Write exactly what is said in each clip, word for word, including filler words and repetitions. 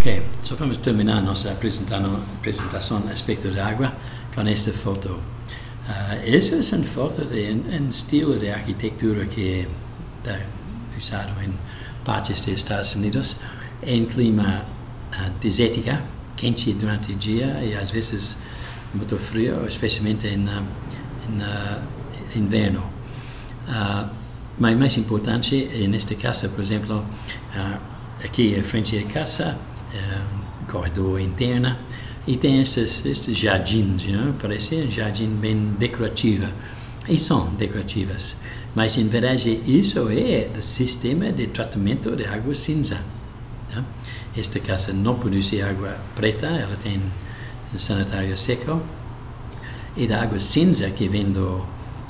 Ok, só vamos terminar nossa apresentação, apresentação a respeito da água com esta foto. Uh, essa é uma foto de um estilo de arquitetura que é usado em partes dos Estados Unidos, em clima uh, desértico, quente durante o dia e às vezes muito frio, especialmente em, uh, em uh, inverno. Uh, mas mais importante, nesta casa, por exemplo, uh, aqui à frente da casa, um corredor interno, e tem esses, esses jardins, né? Parece um jardim bem decorativo, e são decorativas, mas em verdade isso é o sistema de tratamento de água cinza. Tá? Esta casa não produz água preta, ela tem um sanitário seco, e da água cinza que vem do,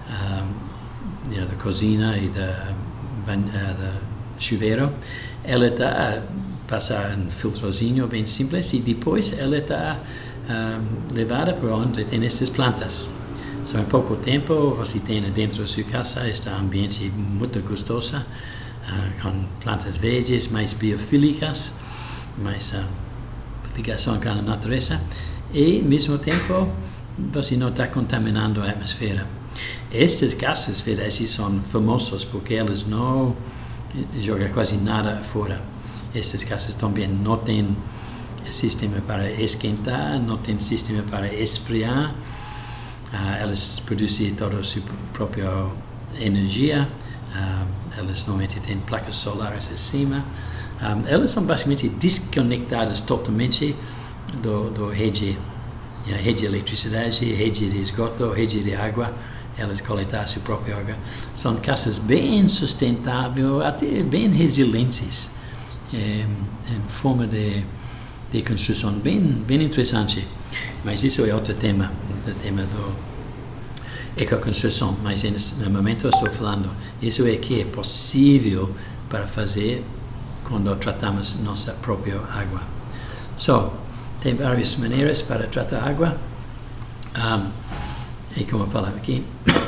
um, da cozinha e da, da chuveiro, ela está passar um filtrozinho bem simples e depois ela está um, levada para onde tem essas plantas. Então, em pouco tempo você tem dentro da sua casa este ambiente muito gostoso, uh, com plantas verdes, mais biofílicas, mais uh, ligação com a natureza e, ao mesmo tempo, você não está contaminando a atmosfera. Estas casas verdes são famosas porque elas não jogam quase nada fora. Estas casas também não têm sistema para esquentar, não têm sistema para esfriar, uh, elas produzem toda a sua própria energia, uh, elas normalmente têm placas solares acima, um, elas são basicamente desconectadas totalmente do, do rede, a rede de eletricidade, rede de esgoto, rede de água, elas coletam a sua própria água. São casas bem sustentáveis, até bem resilientes. É, em forma de, de construção bem, bem interessante, mas isso é outro tema, o tema do ecoconstrução, mas no momento eu estou falando, isso é que é possível para fazer quando tratamos nossa própria água. So, tem várias maneiras para tratar água, um, e como eu falava aqui,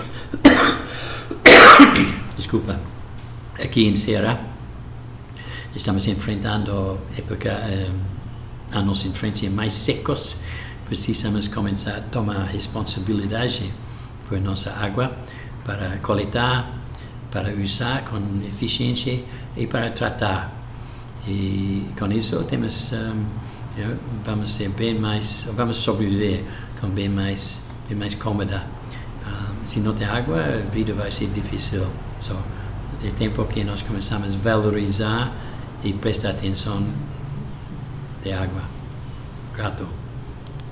desculpa, aqui em Ceará, estamos enfrentando a época, um, anos em frente mais secos, precisamos começar a tomar responsabilidade por nossa água, para coletar, para usar com eficiência e para tratar. E com isso temos, um, vamos ser bem mais, vamos sobreviver com bem mais, bem mais cômoda. Um, se não tem água, a vida vai ser difícil. So, é tempo que nós começamos a valorizar e prestar atenção de água. Grato.